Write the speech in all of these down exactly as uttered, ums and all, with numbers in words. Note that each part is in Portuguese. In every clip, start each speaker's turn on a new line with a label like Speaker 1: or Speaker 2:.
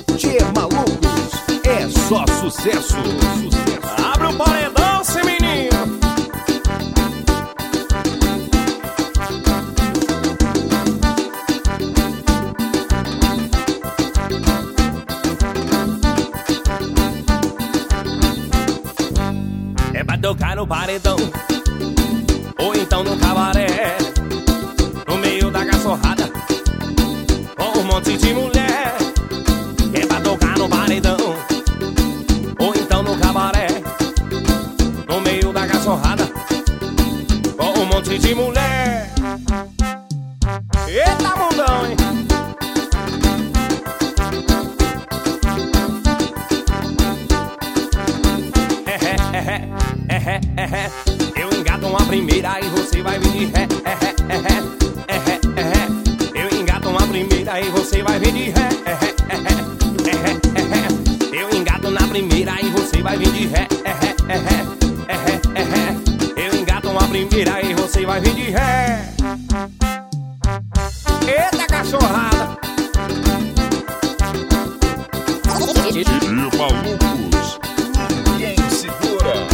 Speaker 1: Tchê Malucos, é só sucesso. Sucesso.
Speaker 2: Abre o paredão, esse menino. É pra tocar no paredão, ou então no cabaré, no meio da cachorrada, com um monte de mulher. É pra tocar no paredão, ou então no cabaré, no meio da cachorrada, com um monte de mulher. Eita mundão, hein? Eu engato uma primeira e você vai vir de ré. Eu engato uma primeira e você vai vir de ré. Eu engato na primeira e você vai vir de ré. Eu engato uma primeira e você vai vir de ré. Eita cachorrada.
Speaker 1: Tchê Malucos, ninguém segura.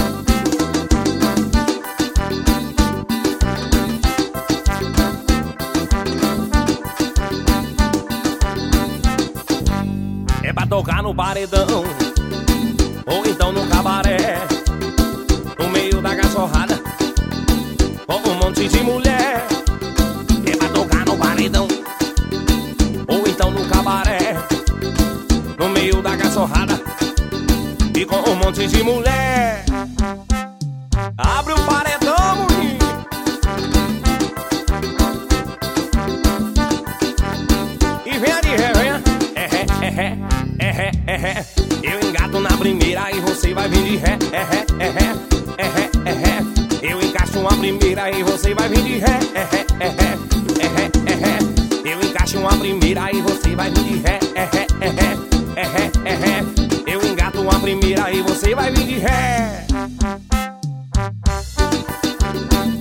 Speaker 2: É pra tocar no paredão, ou então no cabaré, no meio da cachorrada, com um monte de mulher. É pra tocar no paredão, ou então no cabaré, no meio da cachorrada, e com um monte de mulher. Abre o paredão, menino. E venha de ré, venha. É ré, é ré, é ré, é ré. Eu engato na primeira e você vai vir de ré. É ré, é ré, é ré, é ré. Eu encaixo uma primeira e você vai vir de ré. É ré, é ré, é ré, é ré. Eu encaixo uma primeira e você vai vir de ré. É ré, é ré, é ré, é ré. Eu engato uma primeira e você vai vir de ré.